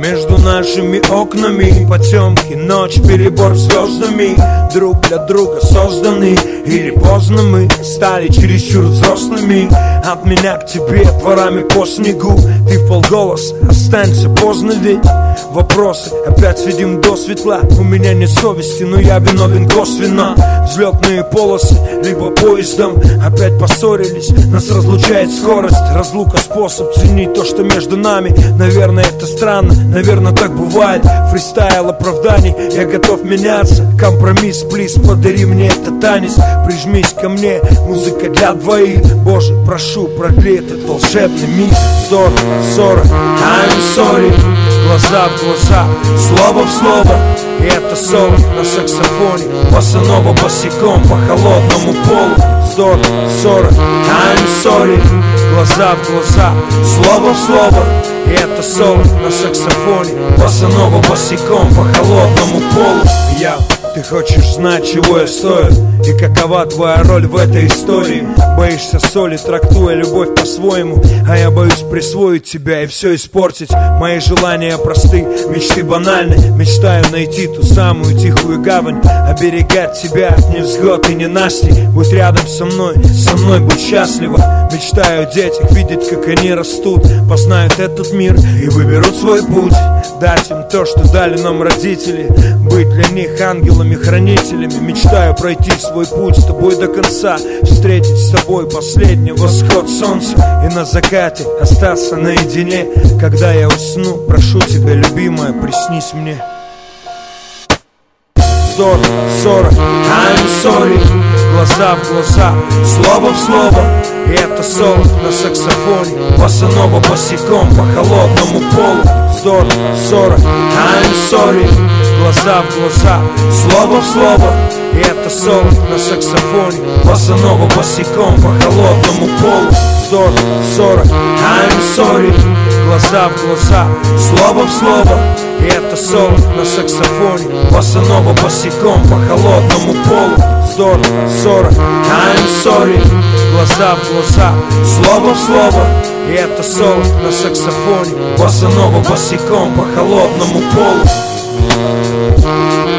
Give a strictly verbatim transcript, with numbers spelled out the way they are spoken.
между нашими окнами потемки, ночь, перебор звездами. Друг для друга созданы, или поздно мы стали чересчур взрослыми. От меня к тебе дворами по снегу, ты вполголоса останься, поздно ведь. Вопросы опять сведим до светла. У меня нет совести, но я виновен косвенно. Взлетные полосы, либо поездом. Опять поссорились, нас разлучает скорость. Разлука способ ценить то, что между нами. Наверное, это странно, наверное, так бывает. Фристайл оправданий, я готов меняться. Компромисс, плиз, подари мне этот танец. Прижмись ко мне, музыка для двоих. Боже, прошу, продли этот волшебный миг. Сто сорок, I'm sorry. Глаза в глаза, слово в слово. И это соло на саксофоне, босанова босиком по холодному полу. Сто сорок, I'm sorry. Глаза в глаза, слово в слово. И это соло на саксофоне, босанова босиком по холодному полу. Я, ты хочешь знать, чего я стою? И какова твоя роль в этой истории? Боишься соли, трактуя любовь по-своему. А я боюсь присвоить тебя и все испортить. Мои желания просты, мечты банальны. Мечтаю найти ту самую тихую гавань, оберегать тебя от невзгод и ненастий. Будь рядом со мной, со мной будь счастлива. Мечтаю о детях, видеть, как они растут, познают этот мир и выберут свой путь. Дать им то, что дали нам родители, быть для них ангелами-хранителями. Мечтаю пройти свой путь с тобой до конца, встретить с тобой последний восход солнца и на закате остаться наедине. Когда я усну, прошу тебя, любимая, приснись мне. Сто сорок, I'm sorry. Глаза в глаза, слово в слово. И это соло на саксофоне, босанова босиком по холодному полу. Сто сорок, I'm sorry. Глаза в глаза, слово в слово. И это соло на саксофоне, босанова босиком по холодному полу. Сто сорок, I'm sorry. Глаза в глаза, слово в слово. И это соло на саксофоне, босанова босиком по холодному полу. Сто сорок, I'm sorry. Глаза в глаза, слово в слово. И это соло на саксофоне, босанова босиком по холодному полу.